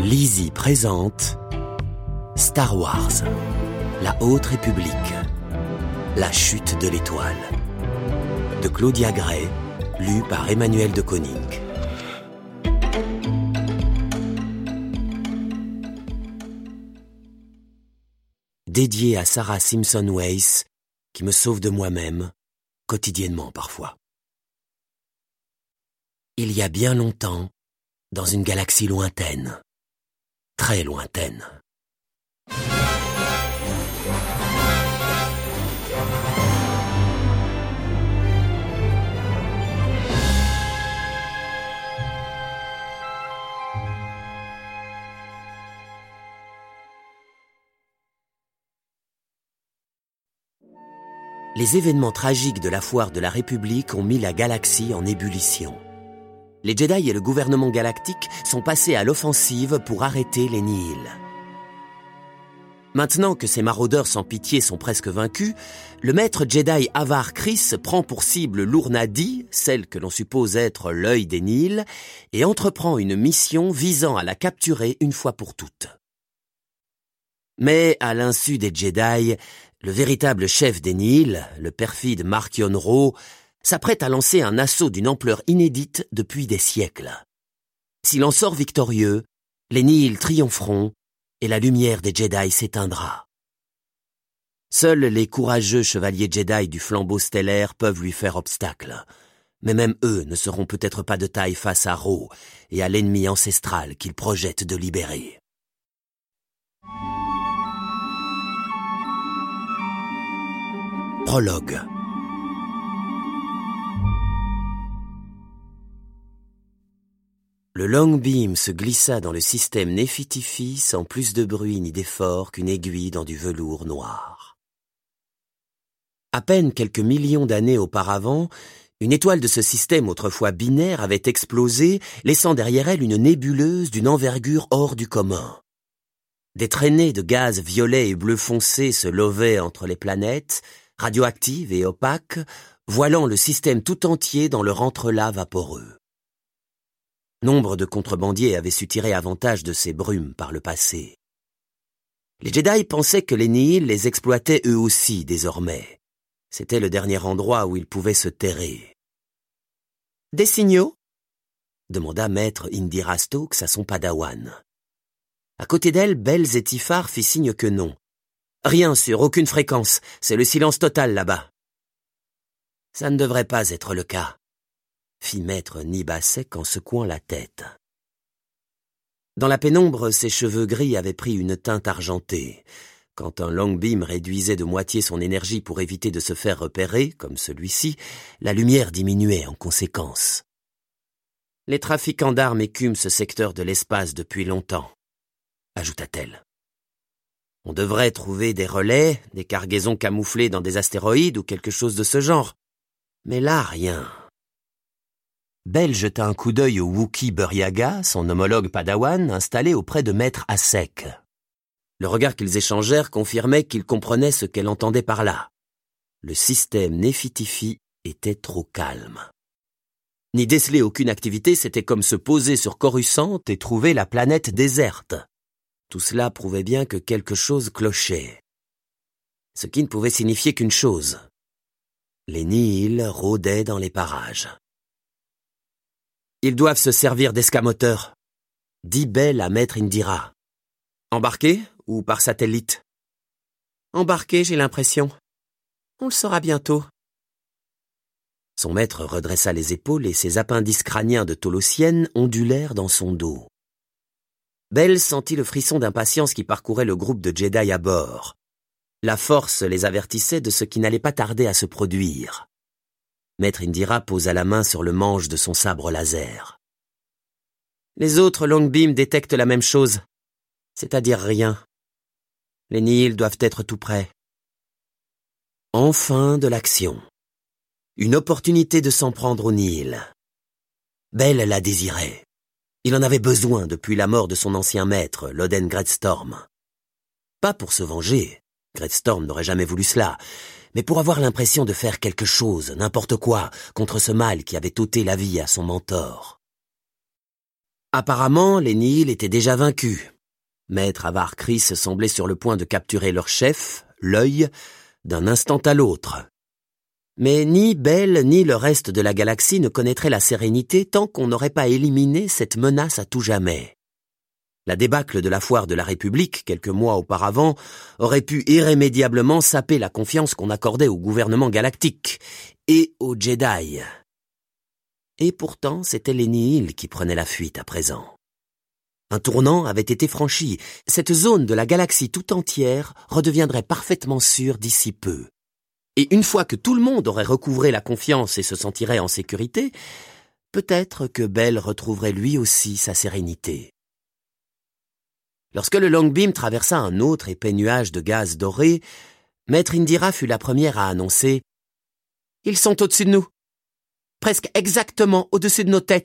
Lizzie présente Star Wars, la Haute République, la chute de l'étoile, de Claudia Gray, lu par Emmanuel de Koninck. Dédié à Sarah Simpson Weiss, qui me sauve de moi-même, quotidiennement parfois. Il y a bien longtemps, dans une galaxie lointaine, très lointaine. Les événements tragiques de la foire de la République ont mis la galaxie en ébullition. Les Jedi et le gouvernement galactique sont passés à l'offensive pour arrêter les Nihil. Maintenant que ces maraudeurs sans pitié sont presque vaincus, le maître Jedi Avar Kriss prend pour cible l'Ur-Nadi, celle que l'on suppose être l'œil des Nihil, et entreprend une mission visant à la capturer une fois pour toutes. Mais à l'insu des Jedi, le véritable chef des Nihil, le perfide Marchion Ro, s'apprête à lancer un assaut d'une ampleur inédite depuis des siècles. S'il en sort victorieux, les Nihil triompheront et la lumière des Jedi s'éteindra. Seuls les courageux chevaliers Jedi du flambeau stellaire peuvent lui faire obstacle. Mais même eux ne seront peut-être pas de taille face à Ro et à l'ennemi ancestral qu'il projette de libérer. Prologue. Le Long Beam se glissa dans le système Nefitifi sans plus de bruit ni d'effort qu'une aiguille dans du velours noir. À peine quelques millions d'années auparavant, une étoile de ce système autrefois binaire avait explosé, laissant derrière elle une nébuleuse d'une envergure hors du commun. Des traînées de gaz violet et bleu foncé se levaient entre les planètes, radioactives et opaques, voilant le système tout entier dans leur entrelacs vaporeux. Nombre de contrebandiers avaient su tirer avantage de ces brumes par le passé. Les Jedi pensaient que les Nihil les exploitaient eux aussi désormais. C'était le dernier endroit où ils pouvaient se terrer. « Des signaux ?» demanda maître Indira Stokes à son padawan. À côté d'elle, Belz et Tifar fit signe que non. « Rien sur aucune fréquence, c'est le silence total là-bas. »« Ça ne devrait pas être le cas. » fit maître Nibasek en secouant la tête. Dans la pénombre, ses cheveux gris avaient pris une teinte argentée. Quand un Long Beam réduisait de moitié son énergie pour éviter de se faire repérer, comme celui-ci, la lumière diminuait en conséquence. Les trafiquants d'armes écument ce secteur de l'espace depuis longtemps, ajouta-t-elle. On devrait trouver des relais, des cargaisons camouflées dans des astéroïdes ou quelque chose de ce genre. Mais là, rien. Bell jeta un coup d'œil au Wookie Buryaga, son homologue padawan, installé auprès de maître Asek. Le regard qu'ils échangèrent confirmait qu'il comprenait ce qu'elle entendait par là. Le système Nefitifi était trop calme. N'y déceler aucune activité, c'était comme se poser sur Coruscant et trouver la planète déserte. Tout cela prouvait bien que quelque chose clochait. Ce qui ne pouvait signifier qu'une chose. Les Nihil rôdaient dans les parages. Ils doivent se servir d'escamoteurs, dit Bell à maître Indira. Embarqués ou par satellite? Embarqués, j'ai l'impression. On le saura bientôt. Son maître redressa les épaules et ses appendices crâniens de Tolossienne ondulèrent dans son dos. Bell sentit le frisson d'impatience qui parcourait le groupe de Jedi à bord. La force les avertissait de ce qui n'allait pas tarder à se produire. Maître Indira posa la main sur le manche de son sabre laser. Les autres Long Beam détectent la même chose, c'est-à-dire rien. Les Nihil doivent être tout près. Enfin de l'action. Une opportunité de s'en prendre aux Nihil. Bell la désirait. Il en avait besoin depuis la mort de son ancien maître, Loden Greatstorm. Pas pour se venger, Greatstorm n'aurait jamais voulu cela, mais pour avoir l'impression de faire quelque chose, n'importe quoi, contre ce mal qui avait ôté la vie à son mentor. Apparemment, les Nihil étaient déjà vaincus. Maître Avar Kriss semblait sur le point de capturer leur chef, l'œil, d'un instant à l'autre. Mais ni Bell ni le reste de la galaxie ne connaîtraient la sérénité tant qu'on n'aurait pas éliminé cette menace à tout jamais. La débâcle de la foire de la République, quelques mois auparavant, aurait pu irrémédiablement saper la confiance qu'on accordait au gouvernement galactique et aux Jedi. Et pourtant, c'étaient les Nihil qui prenaient la fuite à présent. Un tournant avait été franchi. Cette zone de la galaxie tout entière redeviendrait parfaitement sûre d'ici peu. Et une fois que tout le monde aurait recouvré la confiance et se sentirait en sécurité, peut-être que Bell retrouverait lui aussi sa sérénité. Lorsque le Longbeam traversa un autre épais nuage de gaz doré, Maître Indira fut la première à annoncer « Ils sont au-dessus de nous, presque exactement au-dessus de nos têtes. »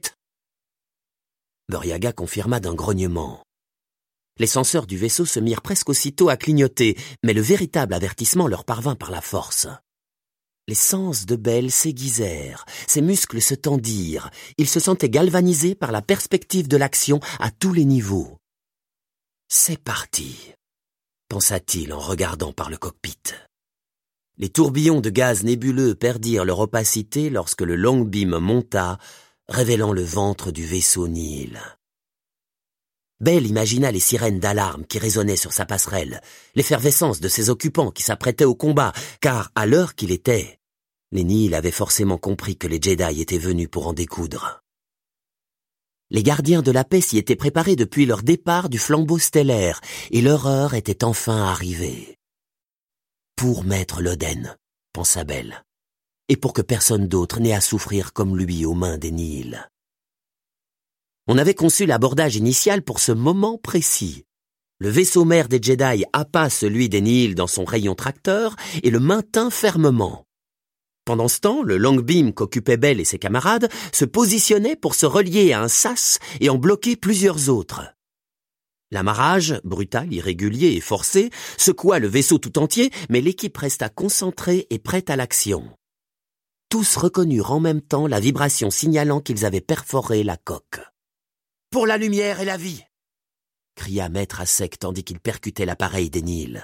Buryaga confirma d'un grognement. Les senseurs du vaisseau se mirent presque aussitôt à clignoter, mais le véritable avertissement leur parvint par la force. Les sens de Bell s'aiguisèrent, ses muscles se tendirent, il se sentait galvanisé par la perspective de l'action à tous les niveaux. « C'est parti », pensa-t-il en regardant par le cockpit. Les tourbillons de gaz nébuleux perdirent leur opacité lorsque le Longbeam monta, révélant le ventre du vaisseau Nihil. Bell imagina les sirènes d'alarme qui résonnaient sur sa passerelle, l'effervescence de ses occupants qui s'apprêtaient au combat, car à l'heure qu'il était, les Nihil avaient forcément compris que les Jedi étaient venus pour en découdre. Les gardiens de la paix s'y étaient préparés depuis leur départ du flambeau stellaire, et leur heure était enfin arrivée. Pour Maître Loden, pensa Bell, et pour que personne d'autre n'ait à souffrir comme lui aux mains des Nihil. On avait conçu l'abordage initial pour ce moment précis. Le vaisseau mère des Jedi happa celui des Nihil dans son rayon tracteur et le maintint fermement. Pendant ce temps, le Longbeam qu'occupaient Bell et ses camarades se positionnait pour se relier à un sas et en bloquer plusieurs autres. L'amarrage, brutal, irrégulier et forcé, secoua le vaisseau tout entier, mais l'équipe resta concentrée et prête à l'action. Tous reconnurent en même temps la vibration signalant qu'ils avaient perforé la coque. « Pour la lumière et la vie !» cria Maître Assec tandis qu'il percutait l'appareil des Nihil.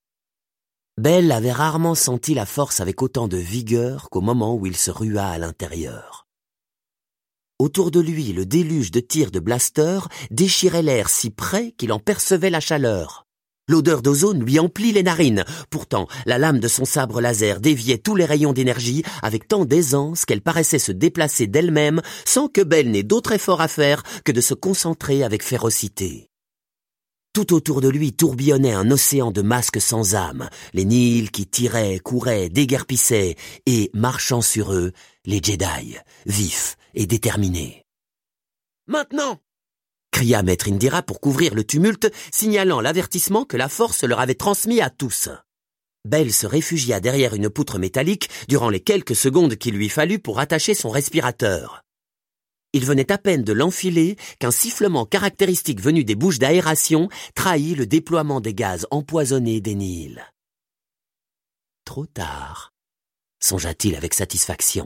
Bell avait rarement senti la force avec autant de vigueur qu'au moment où il se rua à l'intérieur. Autour de lui, le déluge de tirs de blaster déchirait l'air si près qu'il en percevait la chaleur. L'odeur d'ozone lui emplit les narines. Pourtant, la lame de son sabre laser déviait tous les rayons d'énergie avec tant d'aisance qu'elle paraissait se déplacer d'elle-même sans que Bell n'ait d'autre effort à faire que de se concentrer avec férocité. Tout autour de lui tourbillonnait un océan de masques sans âme, les Nihil qui tiraient, couraient, déguerpissaient, et, marchant sur eux, les Jedi, vifs et déterminés. « Maintenant !» cria Maître Indira pour couvrir le tumulte, signalant l'avertissement que la force leur avait transmis à tous. Bell se réfugia derrière une poutre métallique durant les quelques secondes qu'il lui fallut pour attacher son respirateur. Il venait à peine de l'enfiler qu'un sifflement caractéristique venu des bouches d'aération trahit le déploiement des gaz empoisonnés des Nihil. Trop tard, songea-t-il avec satisfaction.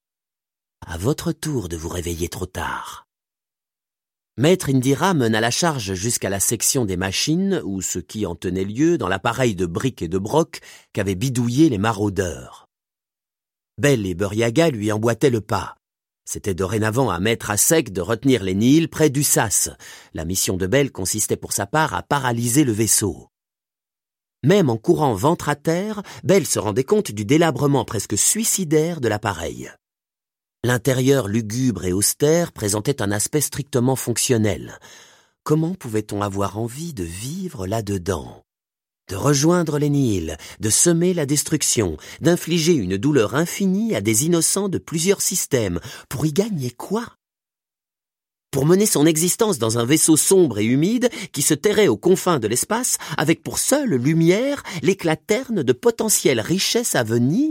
À votre tour de vous réveiller trop tard. Maître Indira mena la charge jusqu'à la section des machines ou ce qui en tenait lieu dans l'appareil de briques et de broc qu'avaient bidouillé les maraudeurs. Bell et Buryaga lui emboîtaient le pas. C'était dorénavant à Maître Assec de retenir les Nihil près du sas. La mission de Bell consistait pour sa part à paralyser le vaisseau. Même en courant ventre à terre, Bell se rendait compte du délabrement presque suicidaire de l'appareil. L'intérieur lugubre et austère présentait un aspect strictement fonctionnel. Comment pouvait-on avoir envie de vivre là-dedans ? De rejoindre les Nihil, de semer la destruction, d'infliger une douleur infinie à des innocents de plusieurs systèmes. Pour y gagner quoi ? Pour mener son existence dans un vaisseau sombre et humide qui se terrait aux confins de l'espace avec pour seule lumière l'éclat terne de potentielles richesses à venir ?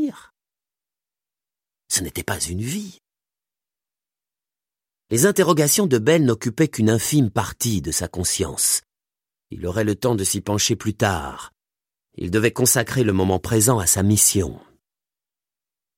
Ce n'était pas une vie. Les interrogations de Bell n'occupaient qu'une infime partie de sa conscience. Il aurait le temps de s'y pencher plus tard. Il devait consacrer le moment présent à sa mission.